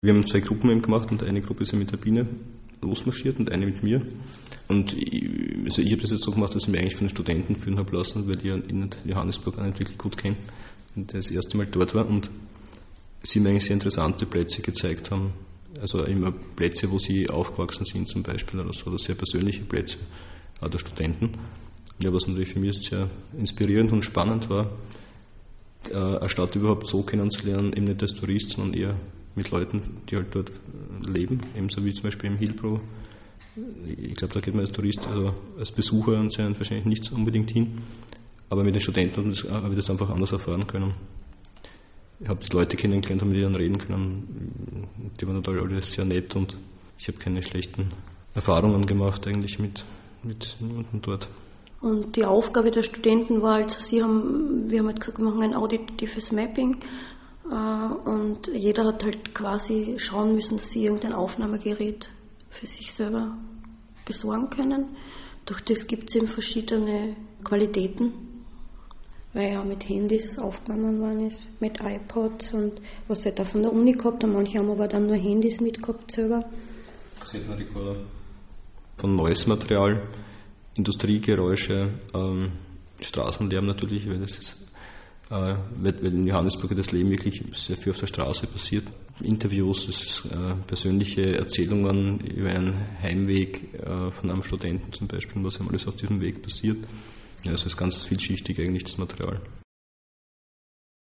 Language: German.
Wir haben 2 Gruppen eben gemacht und eine Gruppe ist ja mit der Biene losmarschiert und eine mit mir. Und ich habe das jetzt so gemacht, dass ich mich eigentlich von den Studenten führen habe lassen, weil ich ja Johannesburg auch nicht wirklich gut kenne und das erste Mal dort war und sie mir eigentlich sehr interessante Plätze gezeigt haben. Also immer Plätze, wo sie aufgewachsen sind zum Beispiel oder so, oder sehr persönliche Plätze der Studenten. Ja, was natürlich für mich sehr inspirierend und spannend war, eine Stadt überhaupt so kennenzulernen, eben nicht als Tourist, sondern eher mit Leuten, die halt dort leben, ebenso wie zum Beispiel im Hillbrow. Ich glaube, da geht man als Tourist, also als Besucher und so wahrscheinlich nicht so unbedingt hin, aber mit den Studenten habe ich das einfach anders erfahren können. Ich habe die Leute kennengelernt, habe mit denen reden können, die waren total alle sehr nett und ich habe keine schlechten Erfahrungen gemacht eigentlich mit niemandem dort. Und die Aufgabe der Studenten war halt, wir haben halt gesagt, wir machen ein auditives Mapping und jeder hat halt quasi schauen müssen, dass sie irgendein Aufnahmegerät für sich selber besorgen können. Durch das gibt es eben verschiedene Qualitäten, weil ja mit Handys aufgenommen worden ist, mit iPods und was halt auch von der Uni gehabt haben. Manche haben aber dann nur Handys mitgehabt selber. Kassettenrekorder. Von neues Material, Industriegeräusche, Straßenlärm natürlich, weil das ist, weil in Johannesburg das Leben wirklich sehr viel auf der Straße passiert. Interviews, persönliche Erzählungen über einen Heimweg von einem Studenten zum Beispiel, was alles auf diesem Weg passiert. Ja, es ist ganz vielschichtig eigentlich das Material.